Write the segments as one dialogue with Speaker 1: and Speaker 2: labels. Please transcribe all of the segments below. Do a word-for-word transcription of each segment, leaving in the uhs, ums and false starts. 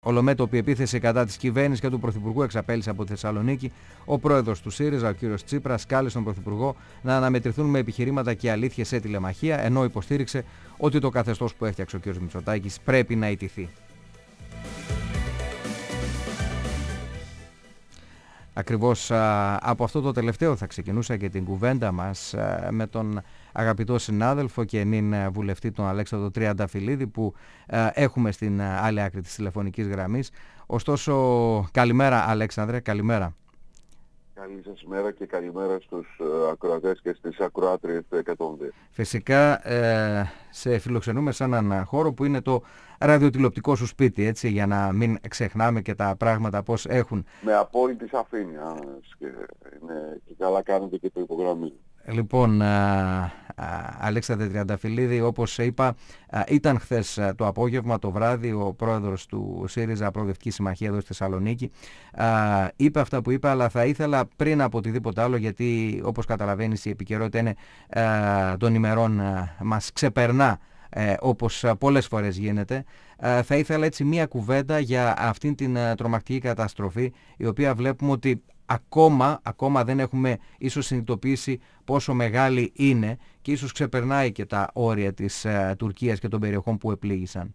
Speaker 1: Ολομέτωπη επίθεση κατά της κυβέρνησης και του Πρωθυπουργού εξαπέλυσε από τη Θεσσαλονίκη. Ο πρόεδρος του ΣΥΡΙΖΑ, ο κ. Τσίπρας, κάλεσε τον Πρωθυπουργό να αναμετρηθούν με επιχειρήματα και αλήθειες σε τηλεμαχία, ενώ υποστήριξε ότι το καθεστώς που έφτιαξε ο κ. Μητσοτάκης πρέπει να ιτηθεί. Ακριβώς α, από αυτό το τελευταίο θα ξεκινούσα και την κουβέντα μας α, με τον αγαπητό συνάδελφο και νυν βουλευτή τον Αλέξανδρο Τριανταφυλλίδη που α, έχουμε στην α, άλλη άκρη της τηλεφωνικής γραμμής. Ωστόσο, καλημέρα Αλέξανδρε, καλημέρα.
Speaker 2: Καλή σας μέρα και καλημέρα στους uh, ακροατές και στις ακροάτριες του εκατόν δύο.
Speaker 1: Φυσικά ε, σε φιλοξενούμε σε έναν χώρο που είναι το ραδιοτηλεοπτικό σου σπίτι, έτσι, για να μην ξεχνάμε και τα πράγματα πώς έχουν.
Speaker 2: Με απόλυτη σαφήνεια και, είναι, και καλά κάνετε και το υπογραμμίζω.
Speaker 1: Λοιπόν, α, α, Αλέξανδρε Τριανταφυλλίδη, όπως είπα, α, ήταν χθες α, το απόγευμα, το βράδυ, ο πρόεδρος του ΣΥΡΙΖΑ Προοδευτική Συμμαχία εδώ στη Θεσσαλονίκη. Α, είπε αυτά που είπε, αλλά θα ήθελα πριν από οτιδήποτε άλλο, γιατί όπως καταλαβαίνεις η επικαιρότητα είναι α, των ημερών α, μας ξεπερνά, ε, όπως α, πολλές φορές γίνεται. Α, θα ήθελα έτσι μία κουβέντα για αυτήν την α, τρομακτική καταστροφή, η οποία βλέπουμε ότι Ακόμα, ακόμα δεν έχουμε ίσως συνειδητοποιήσει πόσο μεγάλη είναι και ίσως ξεπερνάει και τα όρια της ε, Τουρκίας και των περιοχών που επλήγησαν.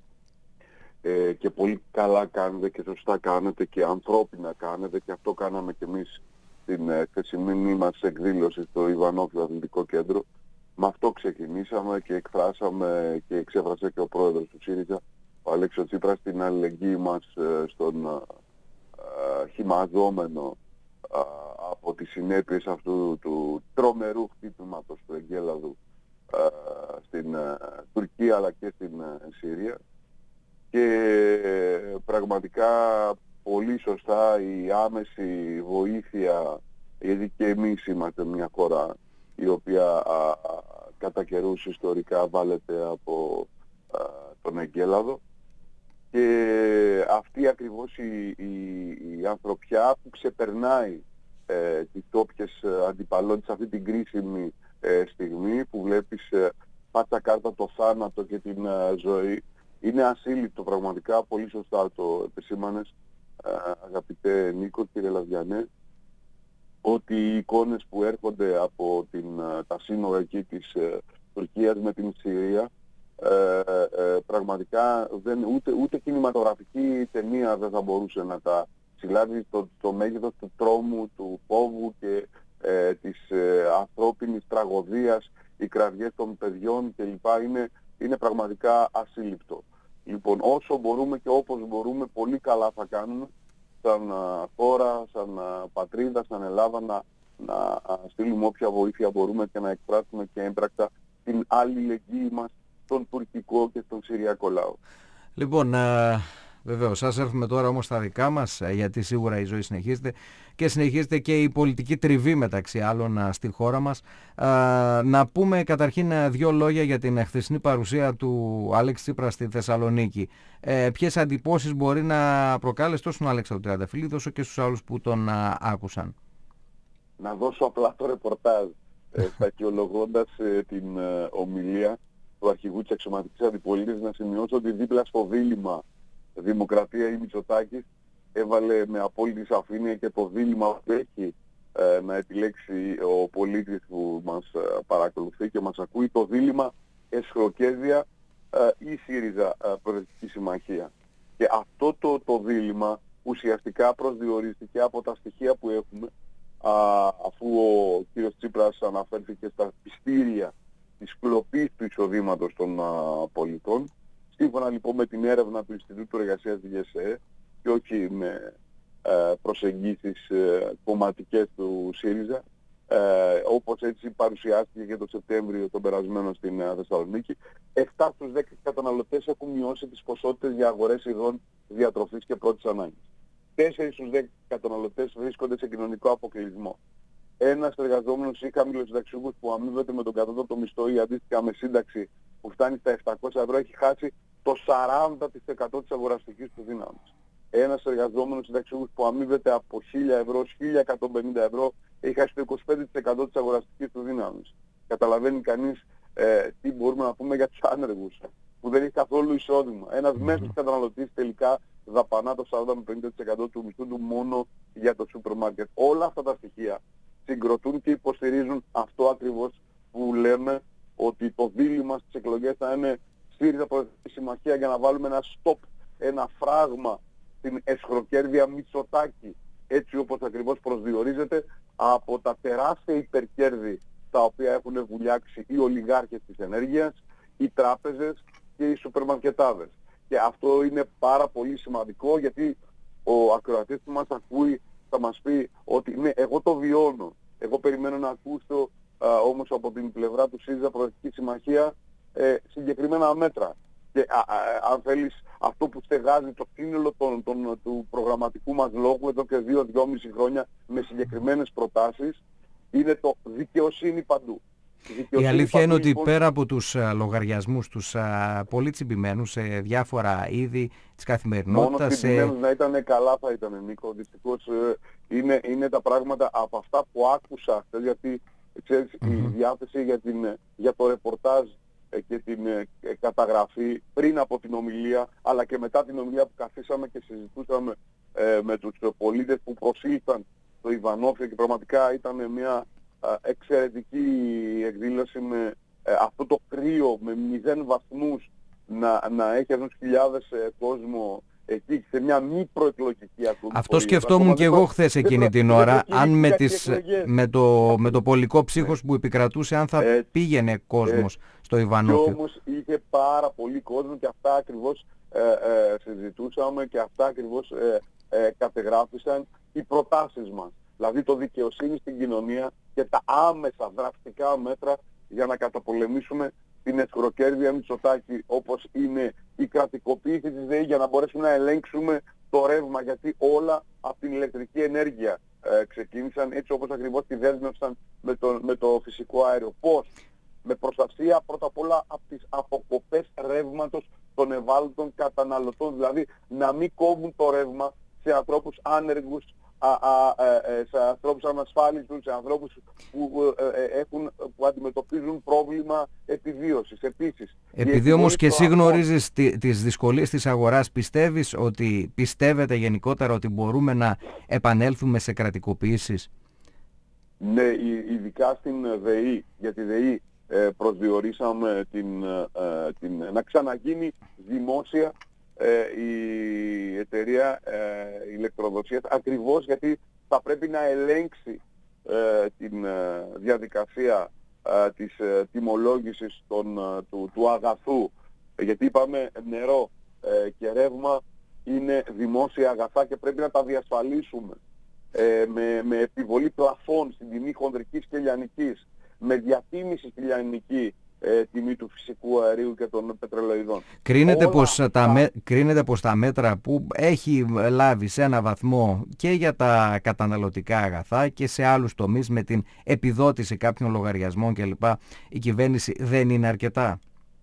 Speaker 2: Ε, και πολύ καλά κάνετε και σωστά κάνετε και ανθρώπινα κάνετε, και αυτό κάναμε και εμείς στην ε, χθεσινή μας εκδήλωση στο Ιβανόφιο Αθλητικό Κέντρο. Με αυτό ξεκινήσαμε και εκφράσαμε και εξέφρασε και ο πρόεδρος του ΣΥΡΙΖΑ, ο Αλέξης Τσίπρας, την αλληλεγγύη μας ε, στον ε, χυμαζόμενο από τις συνέπειες αυτού του τρομερού χτύπηματος του εγκέλαδου ε, στην ε, Τουρκία αλλά και στην ε, Συρία. Και ε, πραγματικά πολύ σωστά η άμεση βοήθεια, γιατί και εμείς είμαστε μια χώρα η οποία α, α, κατά καιρούς ιστορικά βάλεται από α, τον εγκέλαδο. Και αυτή ακριβώς η, η, η ανθρωπιά που ξεπερνάει ε, τις τόπιες αντιπαλότητες, αυτή την κρίσιμη ε, στιγμή που βλέπεις ε, πάτσα κάρτα το θάνατο και την ε, ζωή, είναι ασύλληπτο πραγματικά. Πολύ σωστά το επισήμανες, ε, αγαπητέ Νίκο, κύριε Λαβιανέ, ότι οι εικόνες που έρχονται από την, τα σύνορα εκεί της ε, Τουρκίας με την Συρία, Ε, ε, πραγματικά δεν, ούτε, ούτε κινηματογραφική ταινία δεν θα μπορούσε να τα συλλάβει το, το μέγεθος του τρόμου, του φόβου και ε, της ε, ανθρώπινης τραγωδίας, οι κραυγές των παιδιών κλπ. Είναι, είναι πραγματικά ασύλληπτο. Λοιπόν, όσο μπορούμε και όπως μπορούμε, πολύ καλά θα κάνουμε σαν α, χώρα, σαν α, πατρίδα, σαν Ελλάδα, να, να α, στείλουμε όποια βοήθεια μπορούμε και να εκφράσουμε και έμπρακτα την αλληλεγγύη μας στον τουρκικό και στον συριακό λαό.
Speaker 1: Λοιπόν, α, βεβαίως, σας έρθουμε τώρα όμως στα δικά μας, γιατί σίγουρα η ζωή συνεχίζεται και συνεχίζεται και η πολιτική τριβή μεταξύ άλλων α, στη χώρα μας. Α, να πούμε καταρχήν δύο λόγια για την χθεσινή παρουσία του Αλέξη Τσίπρα στη Θεσσαλονίκη. Ε, ποιες αντιπώσεις μπορεί να προκάλεσε τόσο στον Αλέξανδρο Τριανταφυλλίδη όσο και στους άλλους που τον α, άκουσαν?
Speaker 2: Να δώσω απλά το ρεπορτάζ, ε, στακιολογώντας ε, την ε, ομιλία του αρχηγού της αξιωματικής αντιπολίτευσης, να σημειώσω ότι δίπλα στο δίλημμα Δημοκρατία ή Μητσοτάκης έβαλε με απόλυτη σαφήνεια και το δίλημμα που έχει ε, να επιλέξει ο πολίτης που μας ε, παρακολουθεί και μας ακούει, το δίλημμα Εσχροκέδια ε, ή ΣΥΡΙΖΑ ε, Προοδευτική Συμμαχία. Και αυτό το, το δίλημμα ουσιαστικά προσδιορίστηκε από τα στοιχεία που έχουμε, α, αφού ο κύριος Τσίπρας αναφέρθηκε στα πιστήρια της κλοπής του εισοδήματος των α, πολιτών. Σύμφωνα λοιπόν με την έρευνα του Ινστιτούτου Εργασίας της ΓΕΣΕ και όχι με ε, προσεγγίσεις ε, κομματικές του ΣΥΡΙΖΑ, ε, όπως έτσι παρουσιάστηκε και το Σεπτέμβριο τον περασμένο στην ε, Θεσσαλονίκη, επτά στους δέκα καταναλωτές έχουν μειώσει τις ποσότητες για αγορές ειδών διατροφής και πρώτης ανάγκης. τέσσερα στους δέκα καταναλωτές βρίσκονται σε κοινωνικό αποκλεισμό. Ένας εργαζόμενος ή χαμηλοσυνταξιούχος που αμείβεται με τον κατώτατο μισθό ή αντίστοιχα με σύνταξη που φτάνει στα επτακόσια ευρώ έχει χάσει το σαράντα τοις εκατό της αγοραστικής του δύναμης. Ένας εργαζόμενος συνταξιούχος που αμείβεται από χίλια ευρώ ως χίλια εκατόν πενήντα ευρώ έχει χάσει το είκοσι πέντε τοις εκατό της αγοραστικής του δύναμης. Καταλαβαίνει κανείς ε, τι μπορούμε να πούμε για τους άνεργους. που δεν έχει καθόλου εισόδημα. Ένας
Speaker 1: Mm-hmm.
Speaker 2: μέσος καταναλωτής τελικά δαπανά το σαράντα με πενήντα τοις εκατό του μισθού του μόνο για το σούπερ μάρκετ. Όλα αυτά τα στοιχεία συγκροτούν και υποστηρίζουν αυτό ακριβώς που λέμε, ότι το δίλημμα στις εκλογές θα είναι ΣΥΡΙΖΑ Προοδευτική Συμμαχία για να βάλουμε ένα stop, ένα φράγμα στην εσχροκέρδεια Μητσοτάκη, έτσι όπως ακριβώς προσδιορίζεται, από τα τεράστια υπερκέρδη τα οποία έχουν βουλιάξει οι ολιγάρχες της ενέργειας, οι τράπεζες και οι σούπερ μαρκετάδες. Και αυτό είναι πάρα πολύ σημαντικό, γιατί ο ακροατής που μας ακούει θα μας πει ότι ναι, εγώ το βιώνω. Εγώ περιμένω να ακούσω α, όμως από την πλευρά του ΣΥΡΙΖΑ Προοδευτική Συμμαχία ε, συγκεκριμένα μέτρα. Και α, α, αν θέλεις, αυτό που στεγάζει το σύνολο των, των, του προγραμματικού μας λόγου εδώ και δύο δυόμιση χρόνια με συγκεκριμένες προτάσεις, είναι το δικαιοσύνη παντού.
Speaker 1: Η αλήθεια είναι ότι πέρα από τους α, λογαριασμούς, τους α, πολύ τσιμπημένους σε διάφορα είδη της καθημερινότητας...
Speaker 2: Μόνο τσιμπημένους σε... να ήταν καλά θα ήταν, Νίκο. Δυστυχώς ε, είναι, είναι τα πράγματα από αυτά που άκουσα, γιατί ξέρεις, mm-hmm. η διάθεση για, την, για το ρεπορτάζ ε, και την ε, καταγραφή πριν από την ομιλία, αλλά και μετά την ομιλία που καθίσαμε και συζητούσαμε ε, με τους πολίτες που προσήλθαν στο Ιβανόφιο, και πραγματικά ήταν μια εξαιρετική εκδήλωση με ε, αυτό το κρύο με μηδέν βαθμούς να, να έχει ενός χιλιάδες ε, κόσμο εκεί σε μια μη προεκλογική ατμόσφαιρα.
Speaker 1: Αυτό σκεφτόμουν και εγώ χθες εκείνη την ώρα, αν με, τις, με, το, με το πολικό ψύχος που επικρατούσε, αν θα ε, πήγαινε κόσμος ε, στο Ιβανόφιο.
Speaker 2: Και όμως είχε πάρα πολύ κόσμο και αυτά ακριβώς ε, ε, συζητούσαμε και αυτά ακριβώς ε, ε, κατεγράφησαν οι προτάσεις μας. Δηλαδή το δικαιοσύνη στην κοινωνία και τα άμεσα δραστικά μέτρα για να καταπολεμήσουμε την εσχροκέρδεια Μητσοτάκη, όπως είναι η κρατικοποίηση της ΔΕΗ για να μπορέσουμε να ελέγξουμε το ρεύμα, γιατί όλα από την ηλεκτρική ενέργεια ε, ξεκίνησαν, έτσι όπως ακριβώς τη δέσμευσαν με το, με το φυσικό αέριο. Πώς? Με προστασία πρώτα απ' όλα από τις αποκοπές ρεύματος των ευάλωτων καταναλωτών, δηλαδή να μην κόβουν το ρεύμα σε ανθρώπους άνεργους, Α, α, ε, σε ανθρώπους ανασφάλιστους, σε ανθρώπους που, ε, έχουν, που αντιμετωπίζουν πρόβλημα επιβίωσης. Επίσης,
Speaker 1: επειδή όμως και εσύ γνωρίζεις τις δυσκολίες της αγοράς, πιστεύεις ότι, πιστεύετε γενικότερα ότι μπορούμε να επανέλθουμε σε κρατικοποιήσεις?
Speaker 2: Ναι, ειδικά στην ΔΕΗ, για τη ΔΕΗ ε, προσδιορίσαμε την, ε, την, να ξαναγίνει δημόσια Ε, η εταιρεία ε, ηλεκτροδοσίας, ακριβώς γιατί θα πρέπει να ελέγξει ε, την ε, διαδικασία ε, της ε, τιμολόγησης των, ε, του, του αγαθού, γιατί είπαμε νερό ε, και ρεύμα είναι δημόσια αγαθά και πρέπει να τα διασφαλίσουμε ε, με, με επιβολή πλαφών στην τιμή χονδρικής και λιανικής, με διατίμηση στη λιανική Ε, τιμή του φυσικού αερίου και των πετρελαιοειδών.
Speaker 1: Κρίνεται πως, τα με... Κρίνεται πως τα μέτρα που έχει λάβει σε ένα βαθμό και για τα καταναλωτικά αγαθά και σε άλλους τομείς, με την επιδότηση κάποιων λογαριασμών κλπ, η κυβέρνηση δεν είναι αρκετά?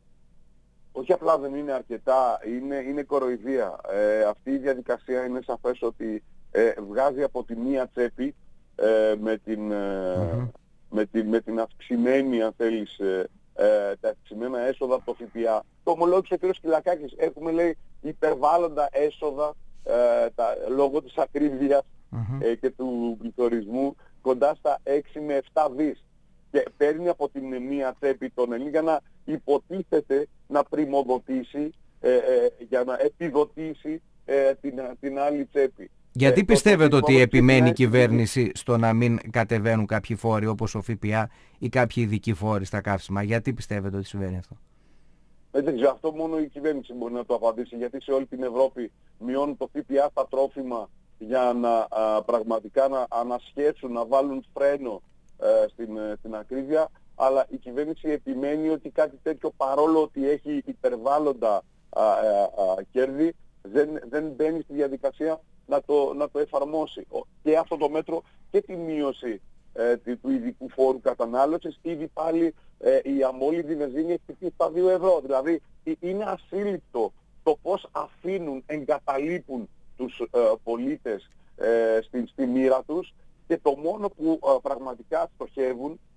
Speaker 2: Όχι απλά δεν είναι αρκετά, είναι, είναι κοροϊδία. Ε, αυτή η διαδικασία είναι σαφές ότι ε, βγάζει από τη μία τσέπη ε, με, την, ε, mm-hmm. με, την, με την αυξημένη, αν θέλεις, ε, Ε, τα αυξημένα έσοδα από το ΦΠΑ. Το ομολόγησε ο κ. Σκυλακάκης. Έχουμε, λέει, υπερβάλλοντα έσοδα ε, τα, λόγω της ακρίβειας mm-hmm. ε, και του πληθωρισμού κοντά στα έξι με επτά δις. Και παίρνει από την μία τσέπη τον Ελλήνη για να υποτίθεται να πριμοδοτήσει, ε, ε, για να επιδοτήσει ε, την, την άλλη τσέπη.
Speaker 1: Γιατί πιστεύετε ότι επιμένει η κυβέρνηση στο να μην κατεβαίνουν κάποιοι φόροι όπως ο ΦΠΑ ή κάποιοι ειδικοί φόροι στα καύσιμα? Γιατί πιστεύετε ότι συμβαίνει αυτό?
Speaker 2: Δεν ξέρω, αυτό μόνο η κυβέρνηση μπορεί να το απαντήσει, γιατί σε όλη την Ευρώπη μειώνουν το ΦΠΑ στα τρόφιμα για να α, πραγματικά να ανασχέσουν, να βάλουν φρένο α, στην, στην ακρίβεια, αλλά η κυβέρνηση επιμένει ότι κάτι τέτοιο, παρόλο ότι έχει υπερβάλλοντα α, α, α, κέρδη, δεν, δεν μπαίνει στη διαδικασία να το, να το εφαρμόσει. Και αυτό το μέτρο και τη μείωση ε, του ειδικού φόρου κατανάλωσης, ήδη πάλι ε, η αμόλυβδη βενζίνη έχει φτάσει στα δύο ευρώ. Δηλαδή ε, είναι ασύλληπτο το πώς αφήνουν, εγκαταλείπουν τους ε, πολίτες ε, στη, στη μοίρα τους, και το μόνο που ε, πραγματικά στοχεύουν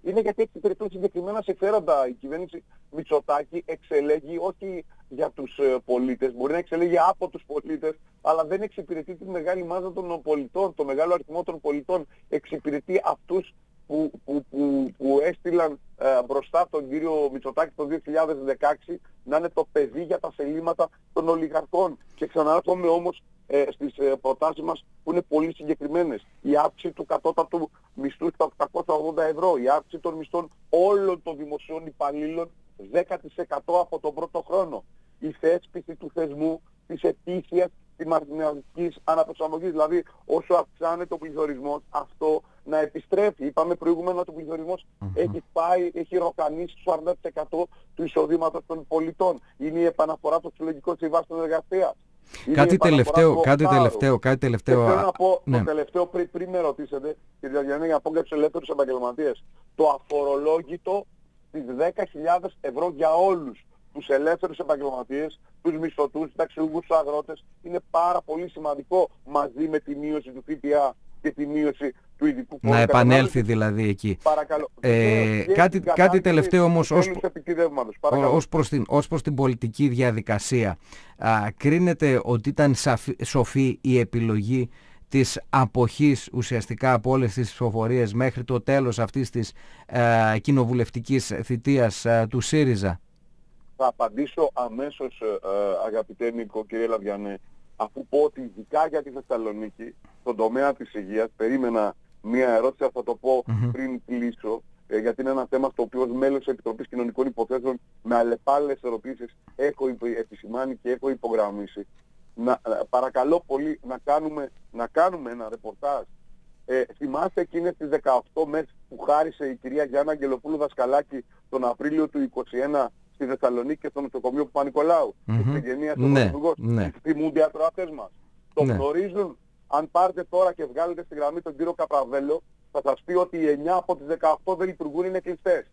Speaker 2: είναι γιατί εξυπηρετούν συγκεκριμένα συμφέροντα. Η κυβέρνηση Μητσοτάκη εξελέγει όχι για τους ε, πολίτες, μπορεί να εξελέγει από τους πολίτες, αλλά δεν εξυπηρετεί τη μεγάλη μάζα των πολιτών, το μεγάλο αριθμό των πολιτών. Εξυπηρετεί αυτούς που, που, που, που έστειλαν ε, μπροστά τον κύριο Μητσοτάκη το δύο χιλιάδες δεκαέξι να είναι το παιδί για τα σελήματα των ολιγαρχών. Και ξανάρχομαι όμως ε, στις ε, προτάσεις μας που είναι πολύ συγκεκριμένες. Η αύξηση του κατώτατου μισθού στα οκτακόσια ογδόντα ευρώ, η αύξηση των μισθών όλων των δημοσίων υπαλλήλων δέκα τοις εκατό από τον πρώτο χρόνο. Η θέσπιση του θεσμού της ετήσιας μαρginαλικής αναπροσαρμογής. Δηλαδή όσο αυξάνεται ο πληθωρισμός, αυτό να επιστρέφει. Είπαμε προηγούμενα ότι ο πληθωρισμός mm-hmm. έχει πάει, έχει ροκανίσει στο σαράντα τοις εκατό του εισοδήματος των πολιτών. Είναι η επαναφορά των συλλογικών συμβάσεων εργασίας.
Speaker 1: Κάτι τελευταίο, κάτι τελευταίο, κάτι τελευταίο.
Speaker 2: Θέλω να πω
Speaker 1: ναι.
Speaker 2: το τελευταίο πριν, πριν με ρωτήσετε, κύριε Διανέλη, για να πω για τους ελεύθερους επαγγελματίες. Το αφορολόγητο στις δέκα χιλιάδες ευρώ για όλους τους ελεύθερους επαγγελματίες, τους μισθωτούς, τους ταξιούχους, τους αγρότες, είναι πάρα πολύ σημαντικό μαζί με τη μείωση του ΦΠΑ και τη μείωση του ειδικού φόρου.
Speaker 1: Να επανέλθει δηλαδή εκεί.
Speaker 2: Παρακαλώ.
Speaker 1: Ε, κάτι, κάτι τελευταίο όμως ως, ως, προς την, ως προς την πολιτική διαδικασία. Α, κρίνεται ότι ήταν σαφή, σοφή η επιλογή της αποχής ουσιαστικά από όλες τις ψηφοφορίες μέχρι το τέλος αυτής της α, κοινοβουλευτικής θητείας α, του ΣΥΡΙΖΑ?
Speaker 2: Θα απαντήσω αμέσως, ε, αγαπητέ Νίκο, κύριε Λαβιανέ, αφού πω ότι ειδικά για τη Θεσσαλονίκη, στον τομέα της υγείας, περίμενα μία ερώτηση, θα το πω mm-hmm. πριν κλείσω, ε, γιατί είναι ένα θέμα στο οποίο ως μέλος της Επιτροπής Κοινωνικών Υποθέσεων με αλλεπάλληλες ερωτήσεις έχω επισημάνει και έχω υπογραμμίσει. Να, παρακαλώ πολύ να κάνουμε, να κάνουμε ένα ρεπορτάζ. Ε, θυμάστε εκείνες τις δεκαοκτώ μέρες που χάρισε η κυρία Γιάννα Αγγελοπούλου Δασκαλάκη τον Απρίλιο του είκοσι ένα στη Θεσσαλονίκη και στο νοσοκομείο Παπα-Νικολάου, mm-hmm. της εγγενείας του Πρωθυπουργός.
Speaker 1: Ναι.
Speaker 2: Θυμούνται οι ακροατές μας. Το
Speaker 1: ναι.
Speaker 2: γνωρίζουν. Αν πάρετε τώρα και βγάλετε στη γραμμή τον κύριο Καπραβέλο, θα σας πει ότι οι εννιά από τις δεκαοκτώ δεν λειτουργούν, είναι κλειστές.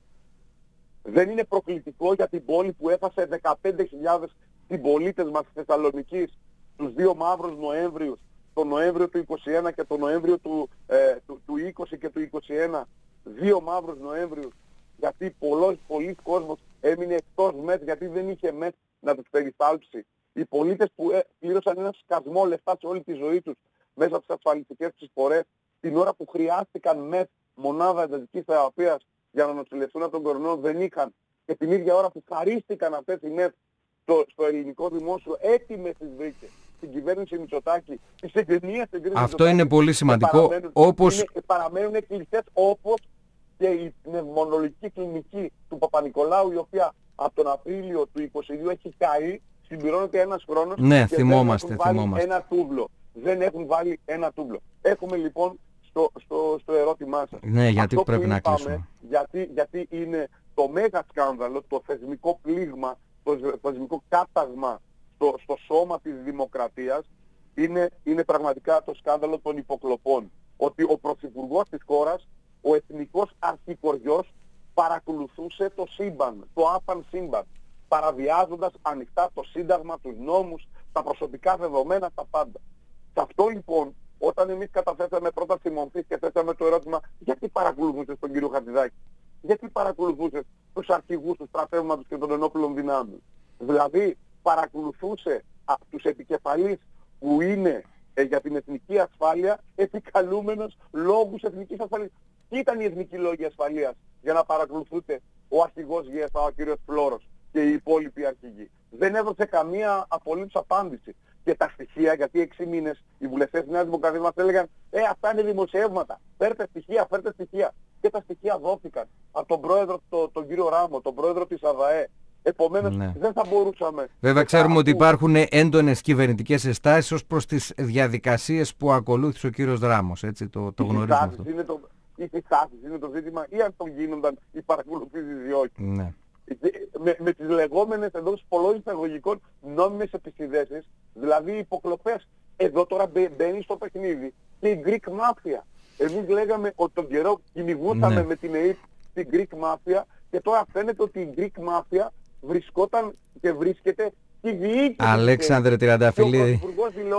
Speaker 2: Δεν είναι προκλητικό για την πόλη που έχασε δεκαπέντε χιλιάδες συμπολίτες μας της Θεσσαλονικής τους δύο μαύρους Νοέμβριους, τον Νοέμβριο του είκοσι ένα και τον Νοέμβριο του, ε, του, του είκοσι και του είκοσι ένα, δύο μαύρους Νοέμβριους, γιατί πολλοί, πολλοί κόσμος έμεινε εκτός ΜΕΘ γιατί δεν είχε ΜΕΘ να τους περιθάλψει. Οι πολίτες που ε, πλήρωσαν ένα σκασμό λεφτά σε όλη τη ζωή τους μέσα από τις ασφαλιστικές τους εισφορές, την ώρα που χρειάστηκαν ΜΕΘ, μονάδα εντατικής θεραπείας, για να νοσηλευτούν από τον κορονοϊό, δεν είχαν. Και την ίδια ώρα που χαρίστηκαν αυτές οι ΜΕΘ στο, στο ελληνικό δημόσιο, έτοιμες τις βρήκε στην κυβέρνηση Μητσοτάκη, τις εγγενείες της
Speaker 1: Αυτό Μητσοτάκη, είναι πολύ σημαντικό.
Speaker 2: Παραμένουν,
Speaker 1: όπως...
Speaker 2: είναι, παραμένουν κλειστές, όπως και η πνευμονολογική κλινική του Παπα-Νικολάου, η οποία από τον Απρίλιο του είκοσι δύο έχει καεί, συμπληρώνεται ένας χρόνος
Speaker 1: ναι,
Speaker 2: και
Speaker 1: θυμόμαστε,
Speaker 2: δεν έχουν
Speaker 1: θυμόμαστε.
Speaker 2: βάλει ένα τούβλο. Δεν έχουν βάλει ένα τούβλο. Έχουμε λοιπόν στο, στο, στο ερώτημά σας.
Speaker 1: Ναι, γιατί
Speaker 2: αυτό
Speaker 1: πρέπει
Speaker 2: που
Speaker 1: να
Speaker 2: είπαμε,
Speaker 1: κλείσουμε.
Speaker 2: Γιατί, γιατί είναι το μέγα σκάνδαλο, το θεσμικό πλήγμα, το θεσμικό κάταγμα στο, στο σώμα της δημοκρατίας, είναι, είναι πραγματικά το σκάνδαλο των υποκλοπών. Ότι ο πρωθυπουργός της χώρας, ο εθνικός αρχικοριός, παρακολουθούσε το σύμπαν, το άπαν σύμπαν, παραβιάζοντας ανοιχτά το Σύνταγμα, τους νόμους, τα προσωπικά δεδομένα, τα πάντα. Σε αυτό λοιπόν, όταν εμείς καταθέσαμε πρόταση μορφής και θέσαμε το ερώτημα γιατί παρακολουθούσες τον κύριο Χατζηδάκη, γιατί παρακολουθούσες τους αρχηγούς του στρατεύματος και των ενόπλων δυνάμεων, δηλαδή παρακολουθούσε α, τους επικεφαλείς που είναι ε, για την εθνική ασφάλεια επικαλούμενος λόγους εθνικής ασφαλείας. Τι ήταν οι εθνικοί λόγοι ασφαλείας για να παρακολουθούνται ο αρχηγός ΓΕΣΑ, ο κύριος Φλόρος και οι υπόλοιποι αρχηγοί? Δεν έδωσε καμία απολύτως απάντηση. Και τα στοιχεία, γιατί έξι μήνες οι βουλευτές της Νέας Δημοκρατίας μας έλεγαν «Ε, αυτά είναι δημοσιεύματα, φέρτε στοιχεία, φέρτε στοιχεία». Και τα στοιχεία δόθηκαν από τον πρόεδρο, τον, τον κύριο Ράμο, τον πρόεδρο της ΑΔΑΕ. Επομένως ναι. δεν θα μπορούσαμε...
Speaker 1: Βέβαια ξέρουμε ότι υπάρχουν έντονες κυβερνητικές ενστάσεις ως προς τις διαδικασίες που ακολούθησε ο κύριος Ράμος, έτσι, το, το γνωρίζουμε αυτό.
Speaker 2: Είναι το, οι συστάσεις είναι το ζήτημα ή αν το γίνονταν οι παρακολουθήσεις ή όχι.
Speaker 1: Ναι.
Speaker 2: Με, με τις λεγόμενες εντός πολλών εισαγωγικών νόμιμες επισυνδέσεις, δηλαδή υποκλοπές. Εδώ τώρα μπαίνει στο παιχνίδι και η Greek Mafia. Εμείς λέγαμε ότι τον καιρό κυνηγούσαμε ναι. με την ΕΕΠ την Greek Mafia και τώρα φαίνεται ότι η Greek Mafia βρισκόταν και βρίσκεται στη διοίκηση.
Speaker 1: Αλέξανδρε Τριανταφυλλίδη.
Speaker 2: Και ο Πρωθυπουργός δηλώνει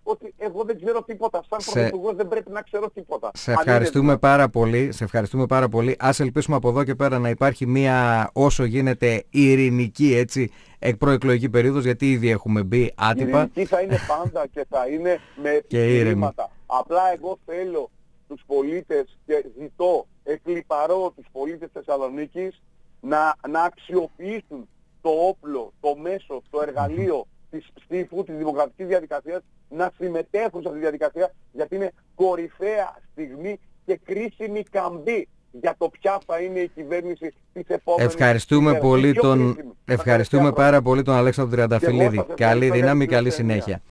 Speaker 2: ότι εγώ δεν ξέρω τίποτα. Σαν
Speaker 1: σε...
Speaker 2: πρωθυπουργός δεν πρέπει να ξέρω τίποτα.
Speaker 1: Σε ευχαριστούμε πάρα πολύ. Σε ευχαριστούμε πάρα πολύ. Ας ελπίσουμε από εδώ και πέρα να υπάρχει μια όσο γίνεται ειρηνική, έτσι, προεκλογική περίοδος, γιατί ήδη έχουμε μπει άτυπα.
Speaker 2: Η ειρηνική θα είναι πάντα και θα είναι με επιχειρήματα. Απλά εγώ θέλω τους πολίτες και ζητώ, εκλιπαρώ τους πολίτες Θεσσαλονίκης να, να αξιοποιήσουν το όπλο, το μέσο, το εργαλείο της ψήφου, της δημοκρατικής διαδικασίας, να συμμετέχουν σε αυτή τη διαδικασία, γιατί είναι κορυφαία στιγμή και κρίσιμη καμπή για το ποια θα είναι η κυβέρνηση της επόμενης.
Speaker 1: Ευχαριστούμε, πολύ τον... Ευχαριστούμε πάρα πολύ τον Αλέξανδρο Τριανταφυλλίδη. Καλή δύναμη, καλή συνέχεια.